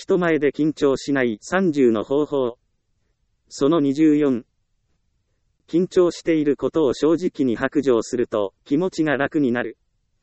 人前で緊張しない30の方法。その24。緊張していることを正直に白状すると気持ちが楽になる。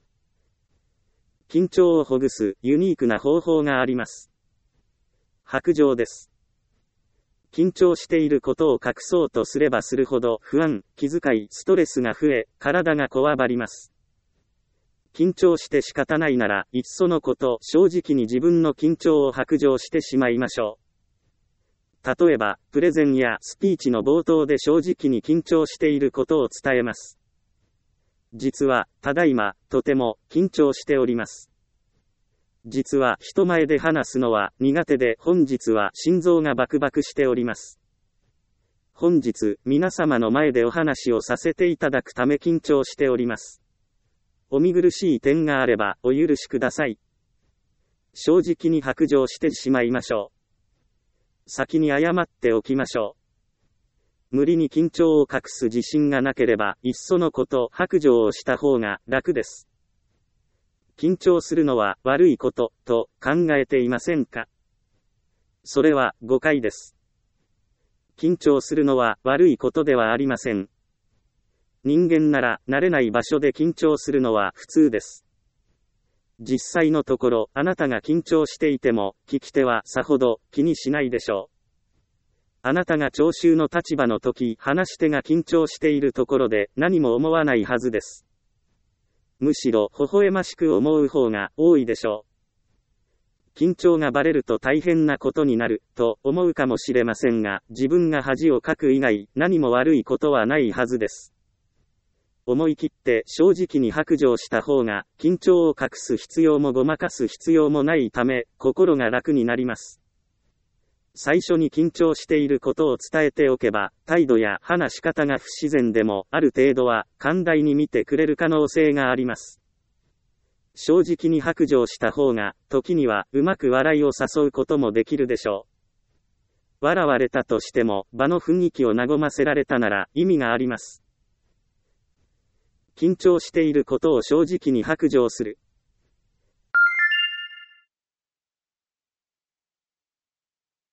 緊張をほぐすユニークな方法があります。白状です。緊張していることを隠そうとすればするほど不安、気遣い、ストレスが増え、体がこわばります。緊張して仕方ないなら、いっそのこと、正直に自分の緊張を白状してしまいましょう。例えば、プレゼンやスピーチの冒頭で正直に緊張していることを伝えます。実は、ただいま、とても、緊張しております。実は、人前で話すのは苦手で、本日は心臓がバクバクしております。本日、皆様の前でお話をさせていただくため緊張しております。お見苦しい点があれば、お許しください。正直に白状してしまいましょう。先に謝っておきましょう。無理に緊張を隠す自信がなければ、いっそのこと白状をした方が楽です。緊張するのは悪いことと考えていませんか？それは誤解です。緊張するのは悪いことではありません。人間なら慣れない場所で緊張するのは普通です。実際のところ、あなたが緊張していても、聞き手はさほど気にしないでしょう。あなたが聴衆の立場の時、話し手が緊張しているところで何も思わないはずです。むしろ微笑ましく思う方が多いでしょう。緊張がバレると大変なことになると思うかもしれませんが、自分が恥をかく以外何も悪いことはないはずです。思い切って正直に白状した方が、緊張を隠す必要もごまかす必要もないため、心が楽になります。最初に緊張していることを伝えておけば、態度や話し方が不自然でも、ある程度は寛大に見てくれる可能性があります。正直に白状した方が、時にはうまく笑いを誘うこともできるでしょう。笑われたとしても、場の雰囲気を和ませられたなら意味があります。緊張していることを正直に白状する。